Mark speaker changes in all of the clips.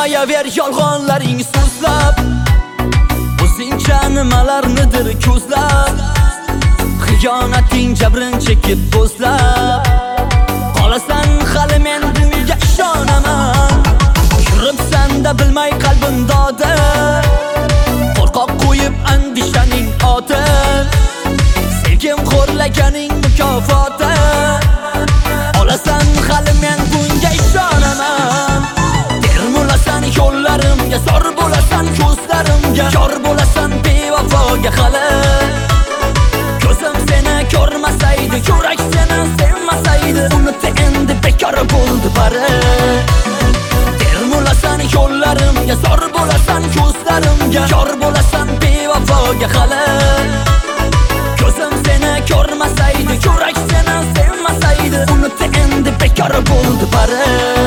Speaker 1: Gapirmayaver yolg'onlaring so'zlab, o'zingcha nimalarnidir ko'zlab, xiyonating jabrin chekib bo'zlab, qolasan hali men bunga ishonaman. Yuribsan-da bilmay qalbim dodi, qo'rqoq qo'yib andishaning oti, sevgim xo'rlaganing mukofoti. Olasan hali men bunga ishonaman. Termulasan yo'llarimga, zor bo'lasan ko'zlarimga, yor bo'lasan bevafoga hali. Ko'zim seni ko'rmasaydi, yurak seni sevmasaydi, unutdi endi bekor bo'ldi bari. Termulasan yo'llarimga, zor bo'lasan ko'zlarimga, yor bo'lasan bevafoga hali. Ko'zim seni ko'rmasaydi, yurak seni sevmasaydi, unutdi endi bekor bo'ldi bari.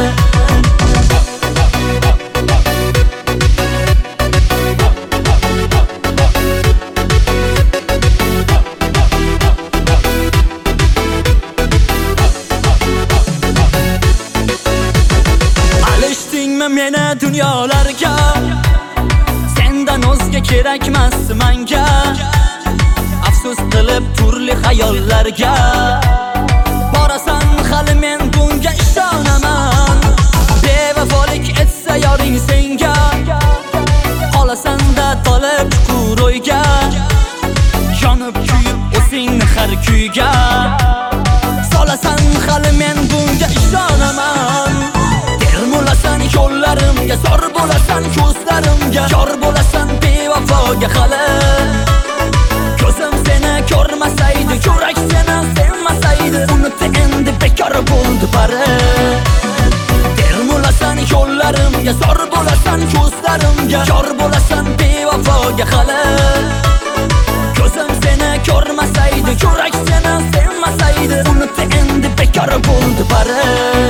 Speaker 1: Meni dunyolarga, sendan o'zga kerakmas menga. Afsus qilib turli xayollarga, borasan hali men bunga ishonaman. Bevafolik etsa yoring senga, qolasan-da tolib chuqur o'yga, yonib kuyib o'zingni har kuyga. Solasan hali men bunga ishonaman. Termulasan yo'llarimga, zor bo'lasan ko'zlarimga, yor bo'lasan bevafoga hali. Ko'zim seni ko'rmasaydi, yurak seni sevmasaydi, unutdi endi bekor bo'ldi bari. Termulasan yo'llarimga, zor bo'lasan ko'zlarimga, yor bo'lasan bevafoga hali. Ko'zim seni ko'rmasaydi, yurak seni sevmasaydi, unutdi endi bekor bo'ldi bari.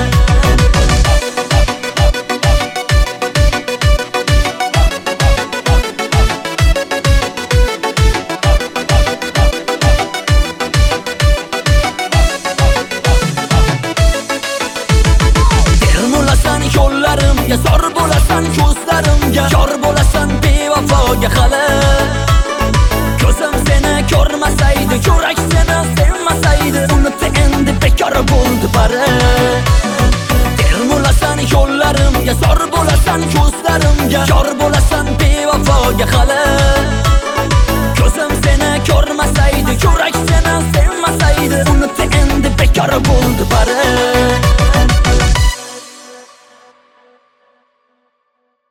Speaker 1: Yo'llarimga, zor bo'lasan ko'zlarimga, yor bo'lasan bevafoga hali. Ko'zim seni ko'rmasaydi, yurak seni